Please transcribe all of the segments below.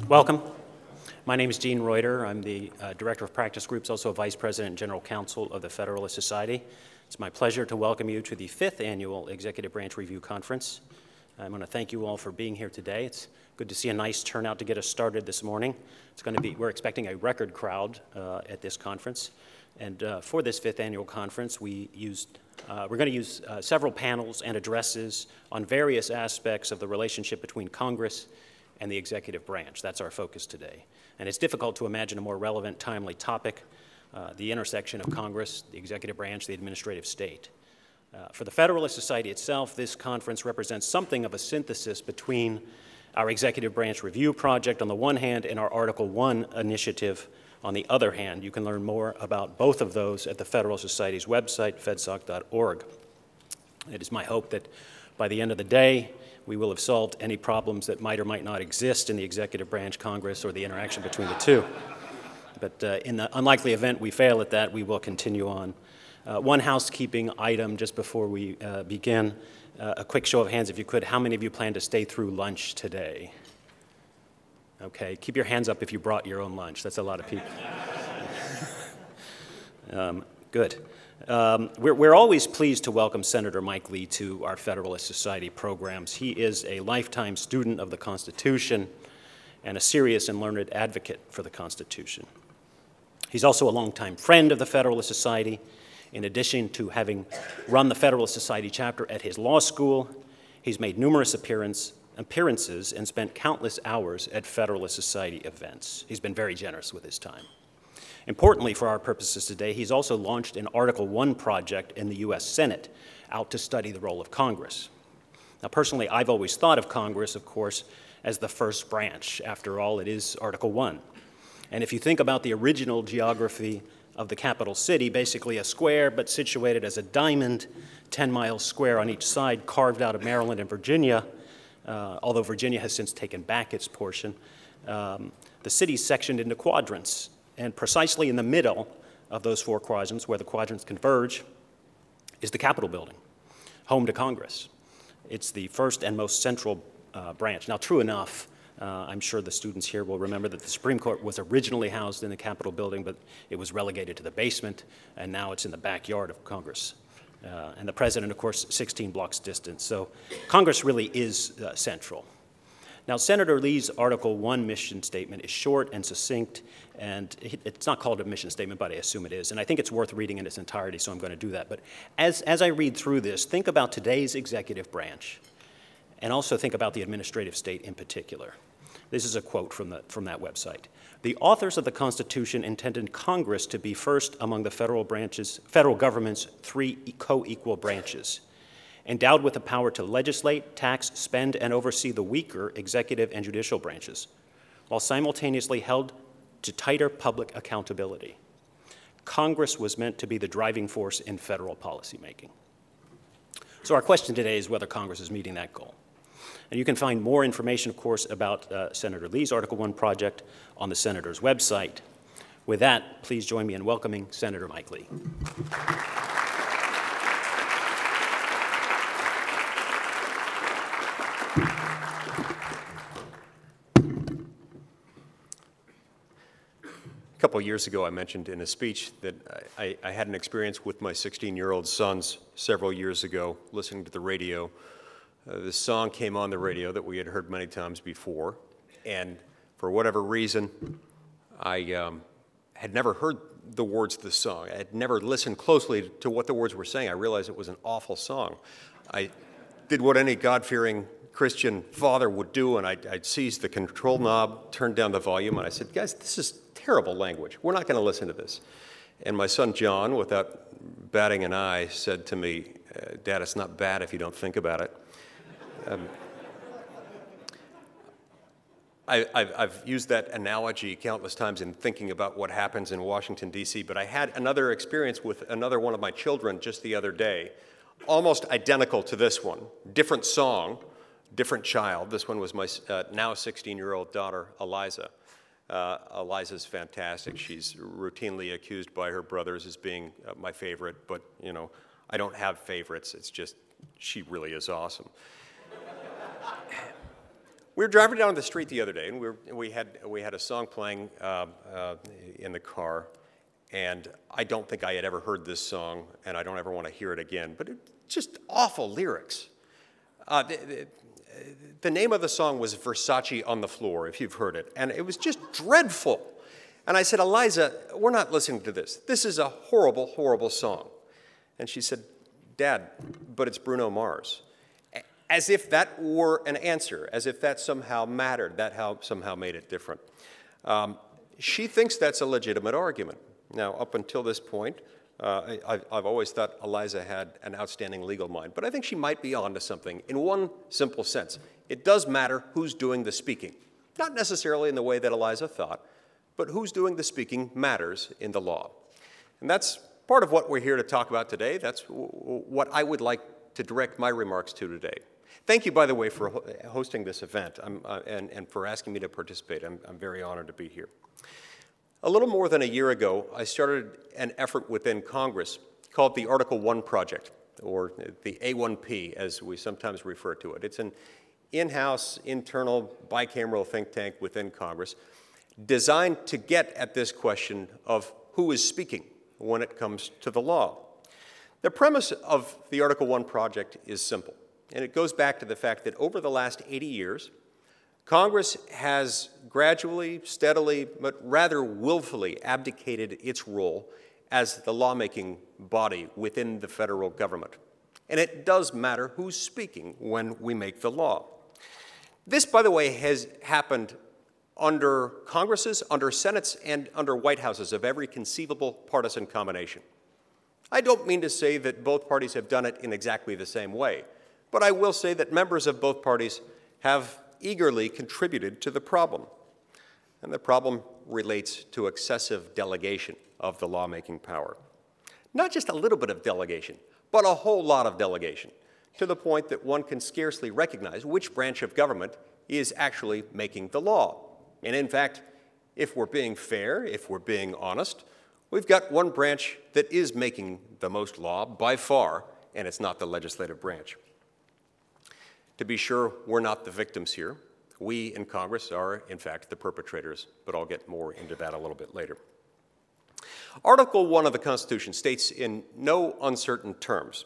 Welcome. My name is Gene Reuter. I'm the Director of Practice Groups, also Vice President and General Counsel of the Federalist Society. It's my pleasure to welcome you to the 5th Annual Executive Branch Review Conference. I want to thank you all for being here today. It's good to see a nice turnout to get us started this morning. We're expecting a record crowd at this conference. And for this 5th Annual Conference, we're going to use several panels and addresses on various aspects of the relationship between Congress and the executive branch. That's our focus today. And it's difficult to imagine a more relevant, timely topic, the intersection of Congress, the executive branch, the administrative state. For the Federalist Society itself, this conference represents something of a synthesis between our executive branch review project on the one hand and our Article I initiative on the other hand. You can learn more about both of those at the Federalist Society's website, fedsoc.org. It is my hope that by the end of the day, we will have solved any problems that might or might not exist in the executive branch, Congress, or the interaction between the two. But in the unlikely event we fail at that, we will continue on. One housekeeping item just before we begin, a quick show of hands if you could. How many of you plan to stay through lunch today? Okay, keep your hands up if you brought your own lunch. That's a lot of people. Good. We're always pleased to welcome Senator Mike Lee to our Federalist Society programs. He is a lifetime student of the Constitution and a serious and learned advocate for the Constitution. He's also a longtime friend of the Federalist Society. In addition to having run the Federalist Society chapter at his law school, he's made numerous appearances and spent countless hours at Federalist Society events. He's been very generous with his time. Importantly for our purposes today, he's also launched an Article I project in the U.S. Senate out to study the role of Congress. Now, personally, I've always thought of Congress, of course, as the first branch. After all, it is Article I. And if you think about the original geography of the capital city, basically a square but situated as a diamond, 10-mile square on each side, carved out of Maryland and Virginia, although Virginia has since taken back its portion, the city's sectioned into quadrants. And precisely in the middle of those four quadrants, where the quadrants converge, is the Capitol building, home to Congress. It's the first and most central branch. Now, true enough, I'm sure the students here will remember that the Supreme Court was originally housed in the Capitol building, but it was relegated to the basement, and now it's in the backyard of Congress. And the president, of course, 16 blocks distant. So Congress really is central. Now, Senator Lee's Article I mission statement is short and succinct, and it's not called a mission statement, but I assume it is. And I think it's worth reading in its entirety, so I'm going to do that. But as I read through this, think about today's executive branch, and also think about the administrative state in particular. This is a quote from that website. The authors of the Constitution intended Congress to be first among the federal government's three co-equal branches, endowed with the power to legislate, tax, spend, and oversee the weaker executive and judicial branches, while simultaneously held to tighter public accountability. Congress was meant to be the driving force in federal policymaking. So our question today is whether Congress is meeting that goal. And you can find more information, of course, about Senator Lee's Article I project on the Senator's website. With that, please join me in welcoming Senator Mike Lee. A couple of years ago, I mentioned in a speech that I had an experience with my 16-year-old sons several years ago, listening to the radio. This song came on the radio that we had heard many times before, and for whatever reason, I had never heard the words of the song. I had never listened closely to what the words were saying. I realized it was an awful song. I did what any God-fearing Christian father would do, and I'd seized the control knob, turned down the volume, and I said, guys, this is terrible language. We're not going to listen to this. And my son John, without batting an eye, said to me, Dad, it's not bad if you don't think about it. I've used that analogy countless times in thinking about what happens in Washington, D.C., but I had another experience with another one of my children just the other day, almost identical to this one. Different song, different child. This one was my now 16-year-old daughter, Eliza. Eliza's fantastic. She's routinely accused by her brothers as being my favorite, but, you know, I don't have favorites. It's just she really is awesome. We were driving down the street the other day, and we had a song playing in the car, and I don't think I had ever heard this song, and I don't ever want to hear it again, but it's just awful lyrics. The name of the song was Versace on the Floor, if you've heard it, and it was just dreadful. And I said, Eliza, we're not listening to this. This is a horrible, horrible song. And she said, Dad, but it's Bruno Mars. As if that were an answer, as if that somehow mattered, that somehow made it different. She thinks that's a legitimate argument. Now, up until this point, I've always thought Eliza had an outstanding legal mind, but I think she might be onto something in one simple sense. It does matter who's doing the speaking. Not necessarily in the way that Eliza thought, but who's doing the speaking matters in the law. And that's part of what we're here to talk about today. That's what I would like to direct my remarks to today. Thank you, by the way, for hosting this event and for asking me to participate. I'm very honored to be here. A little more than a year ago, I started an effort within Congress called the Article 1 Project, or the A1P, as we sometimes refer to it. It's an in-house, internal, bicameral think tank within Congress designed to get at this question of who is speaking when it comes to the law. The premise of the Article 1 Project is simple. And it goes back to the fact that over the last 80 years, Congress has gradually, steadily, but rather willfully abdicated its role as the lawmaking body within the federal government. And it does matter who's speaking when we make the law. This, by the way, has happened under Congresses, under Senates, and under White Houses of every conceivable partisan combination. I don't mean to say that both parties have done it in exactly the same way, but I will say that members of both parties have eagerly contributed to the problem. And the problem relates to excessive delegation of the lawmaking power. Not just a little bit of delegation, but a whole lot of delegation, to the point that one can scarcely recognize which branch of government is actually making the law. And in fact, if we're being fair, if we're being honest, we've got one branch that is making the most law by far, and it's not the legislative branch. To be sure, we're not the victims here. We in Congress are, in fact, the perpetrators, but I'll get more into that a little bit later. Article 1 of the Constitution states in no uncertain terms.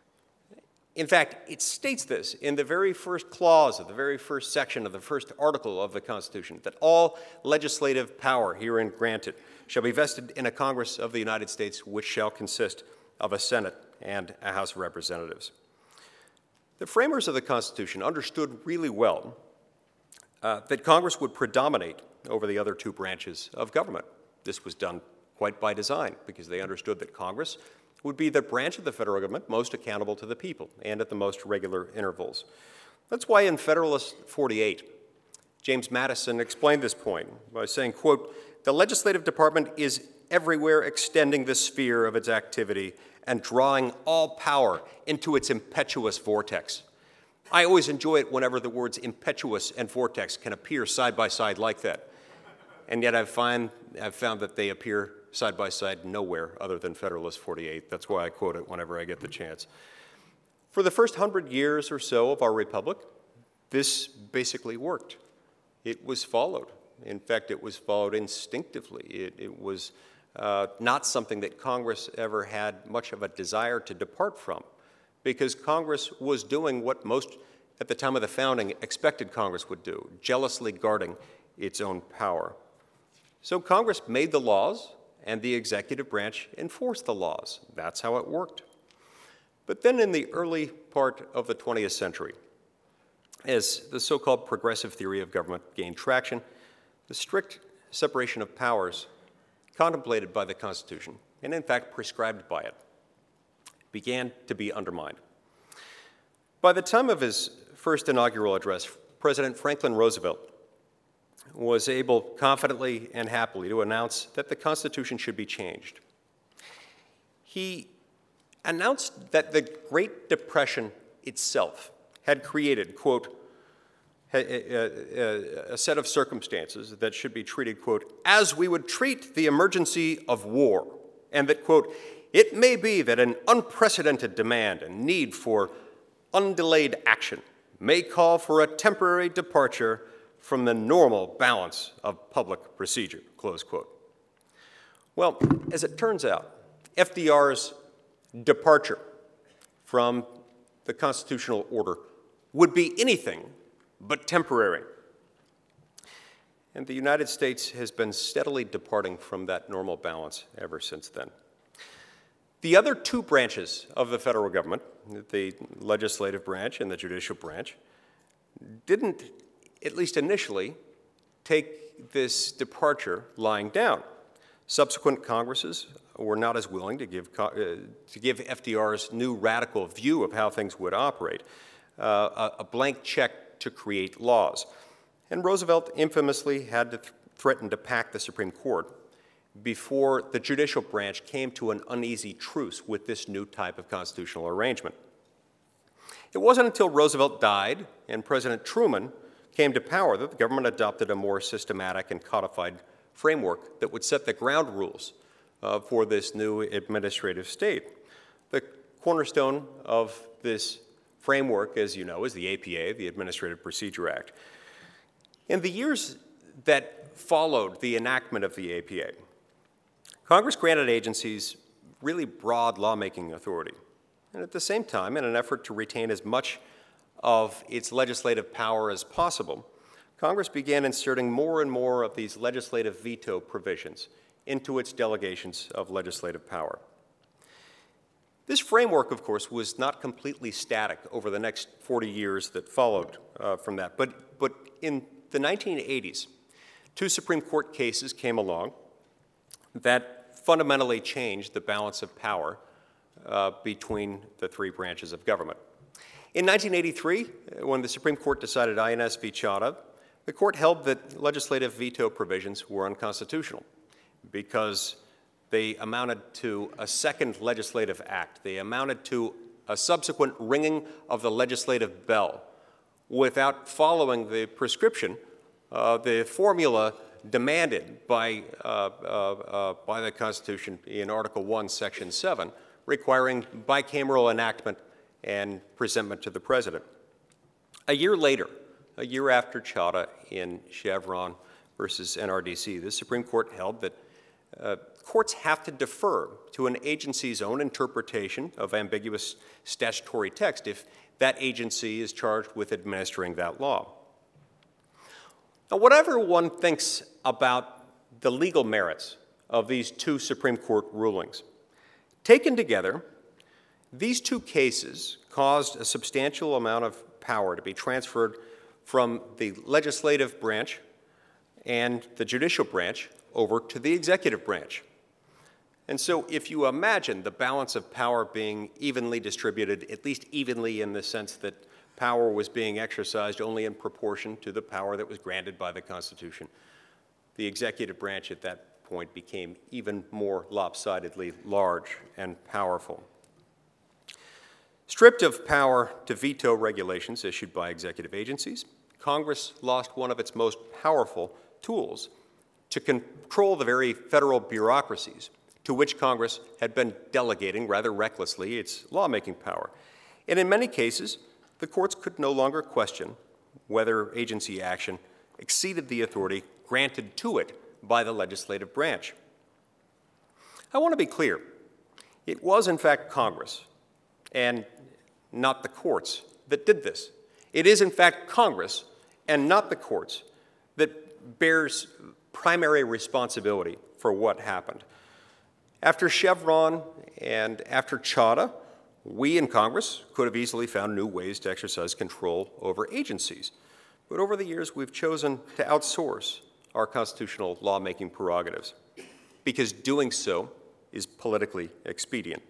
In fact, it states this in the very first clause of the very first section of the first article of the Constitution, that all legislative power herein granted shall be vested in a Congress of the United States, which shall consist of a Senate and a House of Representatives. The framers of the Constitution understood really well that Congress would predominate over the other two branches of government. This was done quite by design, because they understood that Congress would be the branch of the federal government most accountable to the people and at the most regular intervals. That's why in Federalist 48, James Madison explained this point by saying, quote, "The legislative department is everywhere extending the sphere of its activity and drawing all power into its impetuous vortex." I always enjoy it whenever the words impetuous and vortex can appear side by side like that. And yet I've found that they appear side by side nowhere other than Federalist 48. That's why I quote it whenever I get the chance. For the first 100 years or so of our republic, this basically worked. It was followed. In fact, it was followed instinctively. It was not something that Congress ever had much of a desire to depart from, because Congress was doing what most, at the time of the founding, expected Congress would do, jealously guarding its own power. So Congress made the laws, and the executive branch enforced the laws. That's how it worked. But then in the early part of the 20th century, as the so-called progressive theory of government gained traction, the strict separation of powers contemplated by the Constitution, and in fact prescribed by it, began to be undermined. By the time of his first inaugural address, President Franklin Roosevelt was able confidently and happily to announce that the Constitution should be changed. He announced that the Great Depression itself had created, quote, a set of circumstances that should be treated, quote, as we would treat the emergency of war, and that, quote, it may be that an unprecedented demand and need for undelayed action may call for a temporary departure from the normal balance of public procedure, close quote. Well, as it turns out, FDR's departure from the constitutional order would be anything but temporary. And the United States has been steadily departing from that normal balance ever since then. The other two branches of the federal government, the legislative branch and the judicial branch, didn't, at least initially, take this departure lying down. Subsequent Congresses were not as willing to give FDR's new radical view of how things would operate a blank check to create laws. And Roosevelt infamously had to threaten to pack the Supreme Court before the judicial branch came to an uneasy truce with this new type of constitutional arrangement. It wasn't until Roosevelt died and President Truman came to power that the government adopted a more systematic and codified framework that would set the ground rules for this new administrative state. The cornerstone of this framework, as you know, is the APA, the Administrative Procedure Act. In the years that followed the enactment of the APA, Congress granted agencies really broad lawmaking authority. And at the same time, in an effort to retain as much of its legislative power as possible, Congress began inserting more and more of these legislative veto provisions into its delegations of legislative power. This framework, of course, was not completely static over the next 40 years that followed from that. But in the 1980s, two Supreme Court cases came along that fundamentally changed the balance of power between the three branches of government. In 1983, when the Supreme Court decided INS v. Chadha, the court held that legislative veto provisions were unconstitutional because they amounted to a second legislative act. They amounted to a subsequent ringing of the legislative bell without following the prescription, the formula demanded by the Constitution in Article 1, Section 7, requiring bicameral enactment and presentment to the President. A year later, a year after Chadha in Chevron versus NRDC, the Supreme Court held that courts have to defer to an agency's own interpretation of ambiguous statutory text if that agency is charged with administering that law. Now, whatever one thinks about the legal merits of these two Supreme Court rulings, taken together, these two cases caused a substantial amount of power to be transferred from the legislative branch and the judicial branch over to the executive branch. And so if you imagine the balance of power being evenly distributed, at least evenly in the sense that power was being exercised only in proportion to the power that was granted by the Constitution, the executive branch at that point became even more lopsidedly large and powerful. Stripped of power to veto regulations issued by executive agencies, Congress lost one of its most powerful tools to control the very federal bureaucracies to which Congress had been delegating rather recklessly its lawmaking power. And in many cases, the courts could no longer question whether agency action exceeded the authority granted to it by the legislative branch. I want to be clear. It was, in fact, Congress and not the courts that did this. It is, in fact, Congress and not the courts that bears primary responsibility for what happened. After Chevron and after Chadha, we in Congress could have easily found new ways to exercise control over agencies. But over the years, we've chosen to outsource our constitutional lawmaking prerogatives because doing so is politically expedient.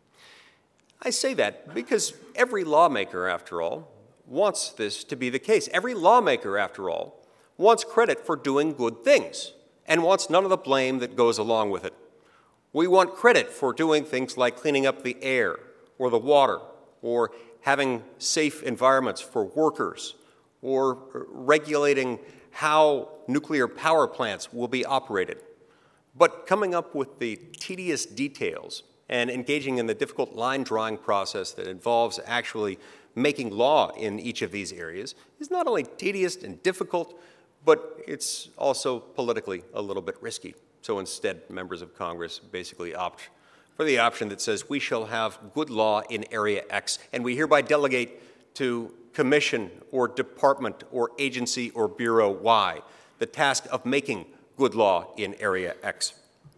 I say that because every lawmaker, after all, wants this to be the case. Every lawmaker, after all, wants credit for doing good things and wants none of the blame that goes along with it. We want credit for doing things like cleaning up the air or the water or having safe environments for workers or regulating how nuclear power plants will be operated. But coming up with the tedious details and engaging in the difficult line drawing process that involves actually making law in each of these areas is not only tedious and difficult, but it's also politically a little bit risky. So instead, members of Congress basically opt for the option that says we shall have good law in Area X, and we hereby delegate to commission or department or agency or Bureau Y the task of making good law in Area X.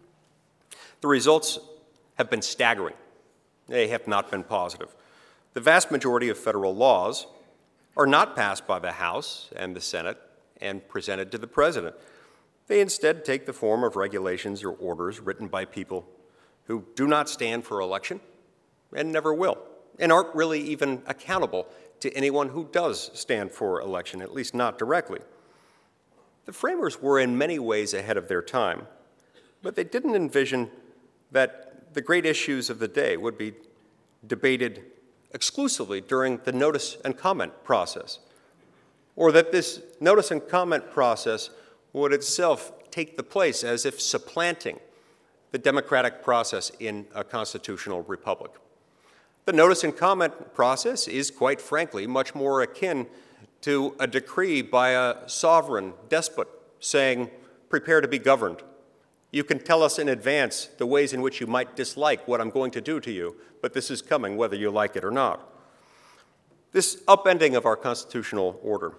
The results have been staggering. They have not been positive. The vast majority of federal laws are not passed by the House and the Senate and presented to the President. They instead take the form of regulations or orders written by people who do not stand for election and never will, and aren't really even accountable to anyone who does stand for election, at least not directly. The framers were in many ways ahead of their time, but they didn't envision that the great issues of the day would be debated exclusively during the notice and comment process, or that this notice and comment process would itself take the place as if supplanting the democratic process in a constitutional republic. The notice and comment process is, quite frankly, much more akin to a decree by a sovereign despot saying, prepare to be governed. You can tell us in advance the ways in which you might dislike what I'm going to do to you, but this is coming whether you like it or not. This upending of our constitutional order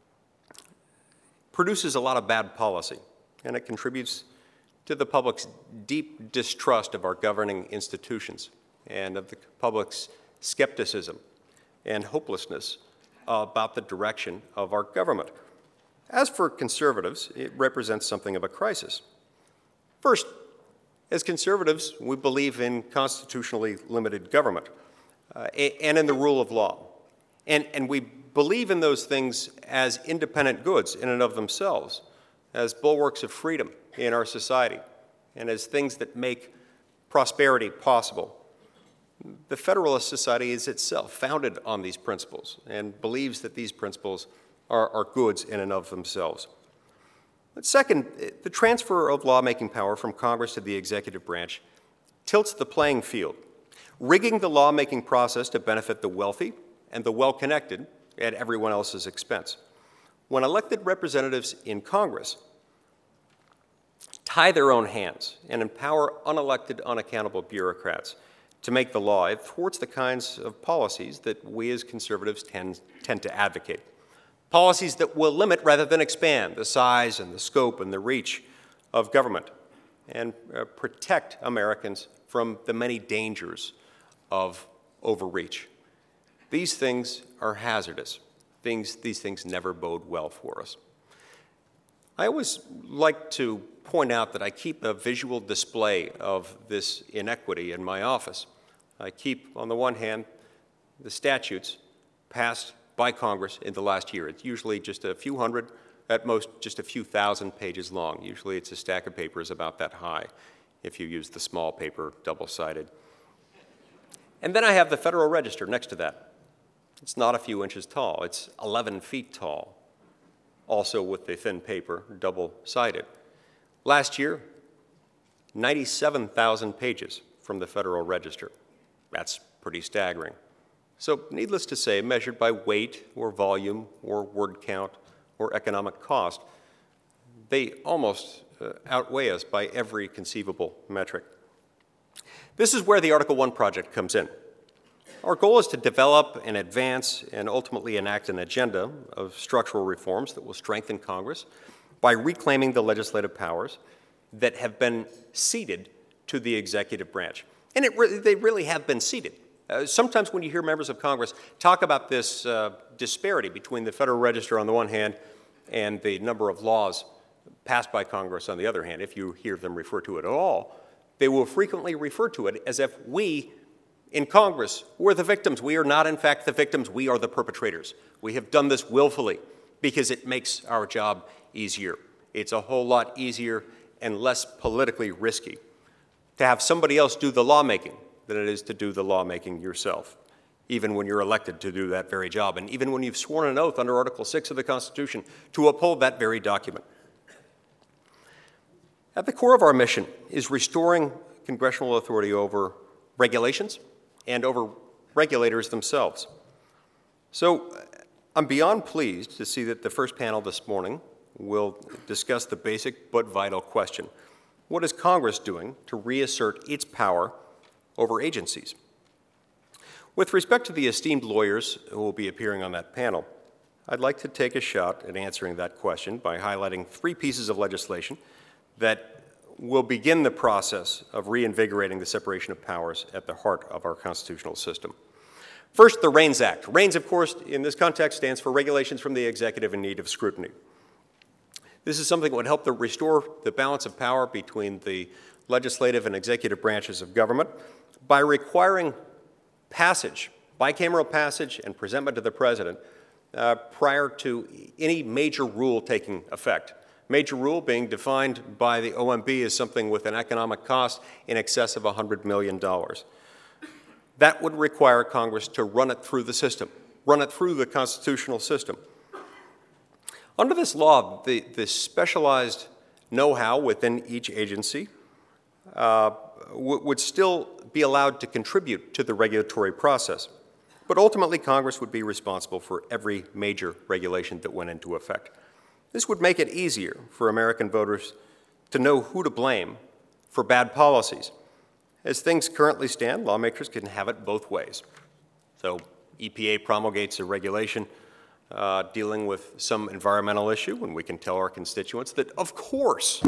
produces a lot of bad policy, and it contributes to the public's deep distrust of our governing institutions and of the public's skepticism and hopelessness about the direction of our government. As for conservatives, it represents something of a crisis. First, as conservatives, we believe in constitutionally limited government and in the rule of law. And we believe in those things as independent goods in and of themselves, as bulwarks of freedom in our society, and as things that make prosperity possible. The Federalist Society is itself founded on these principles and believes that these principles are goods in and of themselves. But second, the transfer of lawmaking power from Congress to the executive branch tilts the playing field, rigging the lawmaking process to benefit the wealthy and the well-connected at everyone else's expense. When elected representatives in Congress tie their own hands and empower unelected, unaccountable bureaucrats to make the law, it thwarts the kinds of policies that we as conservatives tend to advocate. Policies that will limit rather than expand the size and the scope and the reach of government and protect Americans from the many dangers of overreach. These things are hazardous. These things never bode well for us. I always like to point out that I keep a visual display of this inequity in my office. I keep, on the one hand, the statutes passed by Congress in the last year. It's usually just a few hundred, at most just a few thousand pages long. Usually it's a stack of papers about that high, if you use the small paper, double-sided. And then I have the Federal Register next to that. It's not a few inches tall. It's 11 feet tall, also with the thin paper, double-sided. Last year, 97,000 pages from the Federal Register. That's pretty staggering. So needless to say, measured by weight or volume or word count or economic cost, they almost outweigh us by every conceivable metric. This is where the Article I project comes in. Our goal is to develop and advance and ultimately enact an agenda of structural reforms that will strengthen Congress by reclaiming the legislative powers that have been ceded to the executive branch. And they really have been ceded. Sometimes when you hear members of Congress talk about this disparity between the Federal Register on the one hand and the number of laws passed by Congress on the other hand, if you hear them refer to it at all, they will frequently refer to it as if we in Congress were the victims. We are not, in fact, the victims. We are the perpetrators. We have done this willfully because it makes our job easier. It's a whole lot easier and less politically risky to have somebody else do the lawmaking than it is to do the lawmaking yourself, even when you're elected to do that very job, and even when you've sworn an oath under Article 6 of the Constitution to uphold that very document. At the core of our mission is restoring congressional authority over regulations and over regulators themselves. So I'm beyond pleased to see that the first panel this morning will discuss the basic but vital question: what is Congress doing to reassert its power over agencies? With respect to the esteemed lawyers who will be appearing on that panel, I'd like to take a shot at answering that question by highlighting 3 pieces of legislation that will begin the process of reinvigorating the separation of powers at the heart of our constitutional system. First, the REINS Act. REINS, of course, in this context stands for Regulations from the Executive in Need of Scrutiny. This is something that would help to restore the balance of power between the legislative and executive branches of government by requiring passage, bicameral passage and presentment to the President prior to any major rule taking effect. Major rule being defined by the OMB as something with an economic cost in excess of $100 million. That would require Congress to run it through the system, run it through the constitutional system. Under this law, the specialized know-how within each agency would still be allowed to contribute to the regulatory process. But ultimately, Congress would be responsible for every major regulation that went into effect. This would make it easier for American voters to know who to blame for bad policies. As things currently stand, lawmakers can have it both ways. So EPA promulgates a regulation dealing with some environmental issue, and we can tell our constituents that, of course,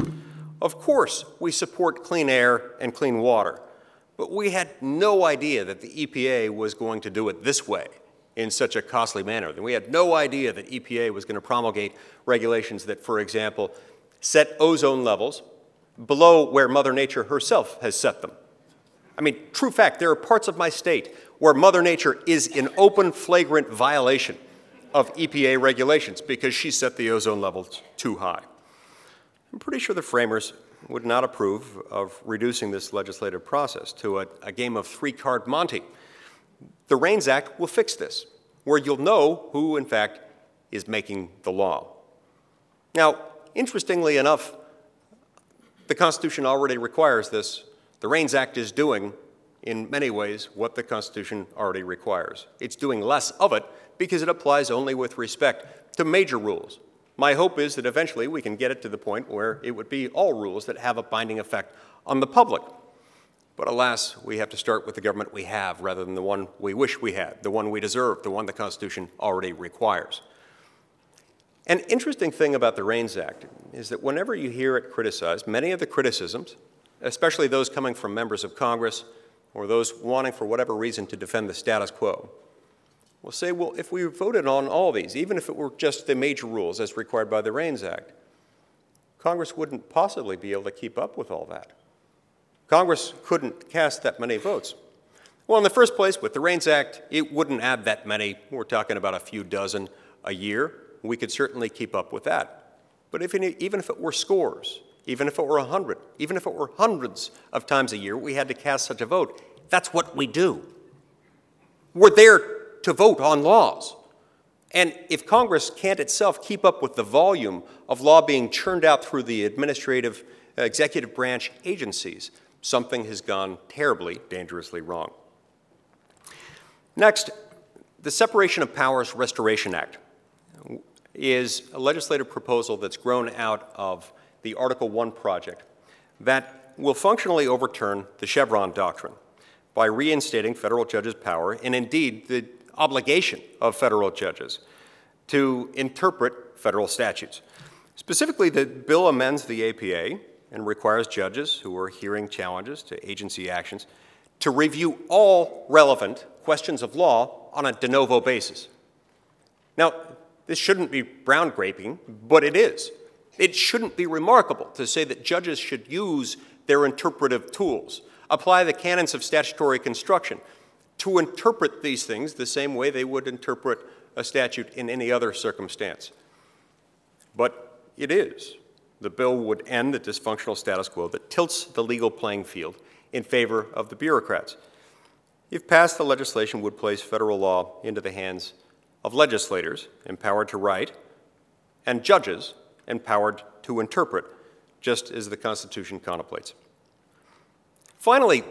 we support clean air and clean water. But we had no idea that the EPA was going to do it this way in such a costly manner. And we had no idea that EPA was going to promulgate regulations that, for example, set ozone levels below where Mother Nature herself has set them. I mean, true fact, there are parts of my state where Mother Nature is in open, flagrant violation of EPA regulations because she set the ozone levels too high. I'm pretty sure the framers would not approve of reducing this legislative process to a game of 3-card Monte. The REINS Act will fix this, where you'll know who, in fact, is making the law. Now, interestingly enough, the Constitution already requires this. The REINS Act is doing, in many ways, what the Constitution already requires. It's doing less of it because it applies only with respect to major rules. My hope is that eventually we can get it to the point where it would be all rules that have a binding effect on the public. But alas, we have to start with the government we have rather than the one we wish we had, the one we deserve, the one the Constitution already requires. An interesting thing about the REINS Act is that whenever you hear it criticized, many of the criticisms, especially those coming from members of Congress or those wanting for whatever reason to defend the status quo, will say, well, if we voted on all these, even if it were just the major rules as required by the REINS Act, Congress wouldn't possibly be able to keep up with all that. Congress couldn't cast that many votes. Well, in the first place, with the REINS Act, it wouldn't add that many. We're talking about a few dozen a year. We could certainly keep up with that. But even if it were scores, even if it were 100, even if it were hundreds of times a year we had to cast such a vote, that's what we do. We're there to vote on laws. And if Congress can't itself keep up with the volume of law being churned out through the administrative, executive branch agencies, something has gone terribly, dangerously wrong. Next, the Separation of Powers Restoration Act is a legislative proposal that's grown out of the Article 1 project that will functionally overturn the Chevron doctrine by reinstating federal judges' power, and indeed the obligation of federal judges to interpret federal statutes. Specifically, the bill amends the APA and requires judges who are hearing challenges to agency actions to review all relevant questions of law on a de novo basis. Now, this shouldn't be groundbreaking, but it is. It shouldn't be remarkable to say that judges should use their interpretive tools, apply the canons of statutory construction, to interpret these things the same way they would interpret a statute in any other circumstance. But it is. The bill would end the dysfunctional status quo that tilts the legal playing field in favor of the bureaucrats. If passed, the legislation would place federal law into the hands of legislators empowered to write and judges empowered to interpret, just as the Constitution contemplates. Finally,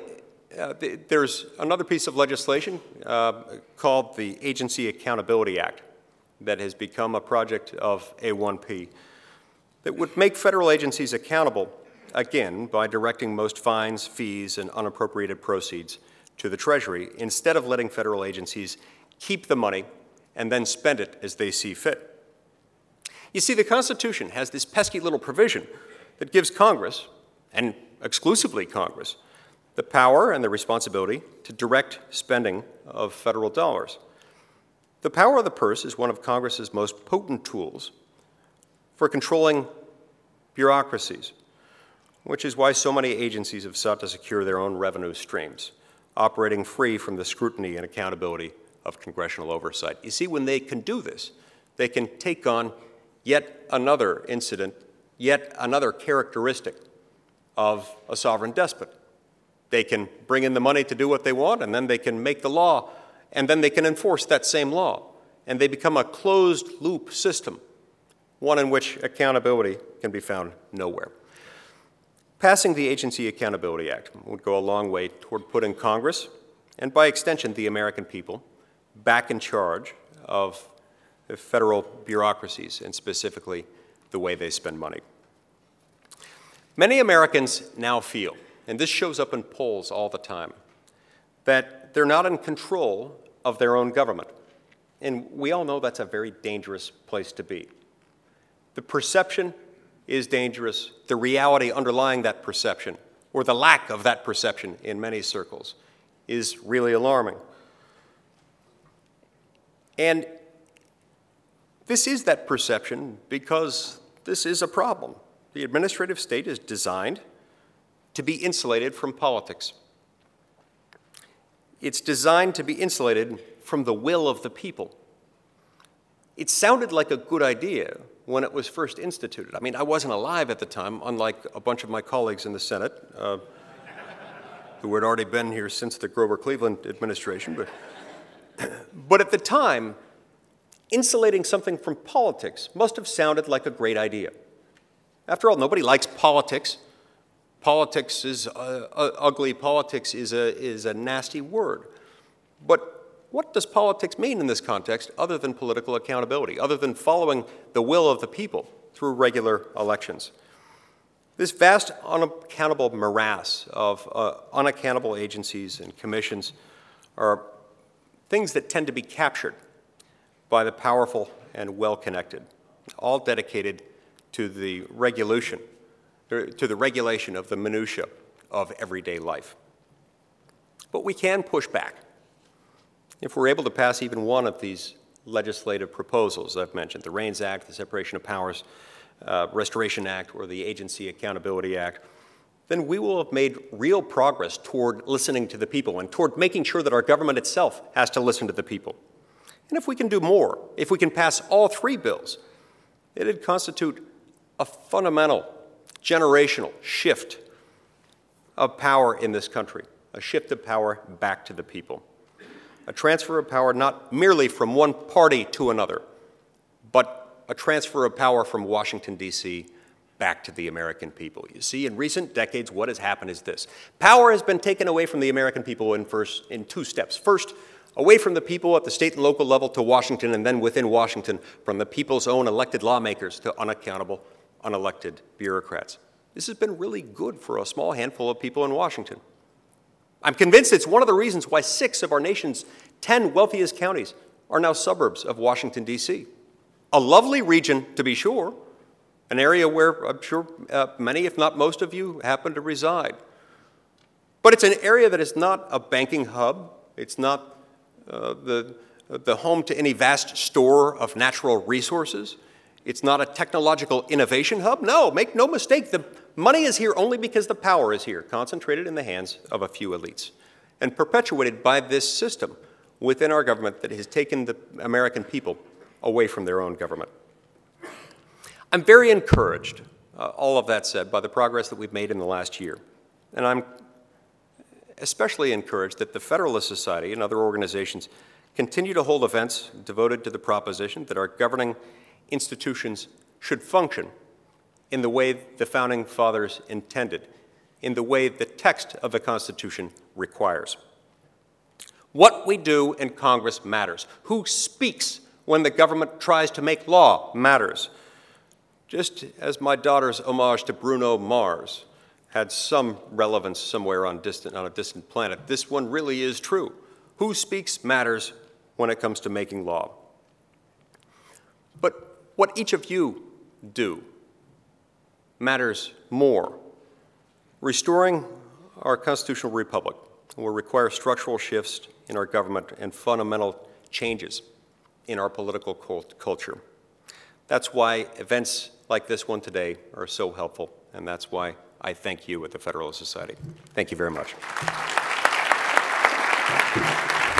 There's another piece of legislation called the Agency Accountability Act that has become a project of A1P that would make federal agencies accountable, again, by directing most fines, fees, and unappropriated proceeds to the Treasury, instead of letting federal agencies keep the money and then spend it as they see fit. You see, the Constitution has this pesky little provision that gives Congress, and exclusively Congress, the power and the responsibility to direct spending of federal dollars. The power of the purse is one of Congress's most potent tools for controlling bureaucracies, which is why so many agencies have sought to secure their own revenue streams, operating free from the scrutiny and accountability of congressional oversight. You see, when they can do this, they can take on yet another incident, yet another characteristic of a sovereign despot. They can bring in the money to do what they want, and then they can make the law, and then they can enforce that same law. And they become a closed-loop system, one in which accountability can be found nowhere. Passing the Agency Accountability Act would go a long way toward putting Congress, and by extension the American people, back in charge of the federal bureaucracies, and specifically the way they spend money. Many Americans now feel, and this shows up in polls all the time, that they're not in control of their own government. And we all know that's a very dangerous place to be. The perception is dangerous. The reality underlying that perception, or the lack of that perception in many circles, is really alarming. And this is that perception because this is a problem. The administrative state is designed to be insulated from politics. It's designed to be insulated from the will of the people. It sounded like a good idea when it was first instituted. I mean, I wasn't alive at the time, unlike a bunch of my colleagues in the Senate, who had already been here since the Grover Cleveland administration. But at the time, insulating something from politics must have sounded like a great idea. After all, nobody likes politics. Politics is ugly. Politics is a nasty word. But what does politics mean in this context other than political accountability, other than following the will of the people through regular elections? This vast unaccountable morass of unaccountable agencies and commissions are things that tend to be captured by the powerful and well-connected, all dedicated to the regulation of the minutia of everyday life. But we can push back. If we're able to pass even one of these legislative proposals I've mentioned, the REINS Act, the Separation of Powers Restoration Act, or the Agency Accountability Act, then we will have made real progress toward listening to the people and toward making sure that our government itself has to listen to the people. And if we can do more, if we can pass all three bills, it'd constitute a fundamental, generational shift of power in this country, a shift of power back to the people, a transfer of power not merely from one party to another, but a transfer of power from Washington, D.C. back to the American people. You see, in recent decades, what has happened is this. Power has been taken away from the American people in two steps. First, away from the people at the state and local level to Washington, and then within Washington, from the people's own elected lawmakers to unaccountable, unelected bureaucrats. This has been really good for a small handful of people in Washington. I'm convinced it's one of the reasons why 6 of our nation's 10 wealthiest counties are now suburbs of Washington, D.C. A lovely region, to be sure, an area where I'm sure many, if not most of you, happen to reside. But it's an area that is not a banking hub. It's not the home to any vast store of natural resources. It's not a technological innovation hub. No, make no mistake, the money is here only because the power is here, concentrated in the hands of a few elites, and perpetuated by this system within our government that has taken the American people away from their own government. I'm very encouraged, all of that said, by the progress that we've made in the last year. And I'm especially encouraged that the Federalist Society and other organizations continue to hold events devoted to the proposition that our governing institutions should function in the way the Founding Fathers intended, in the way the text of the Constitution requires. What we do in Congress matters. Who speaks when the government tries to make law matters. Just as my daughter's homage to Bruno Mars had some relevance somewhere on a distant planet, this one really is true. Who speaks matters when it comes to making law. But what each of you do matters more. Restoring our constitutional republic will require structural shifts in our government and fundamental changes in our political culture. That's why events like this one today are so helpful, and that's why I thank you at the Federalist Society. Thank you very much.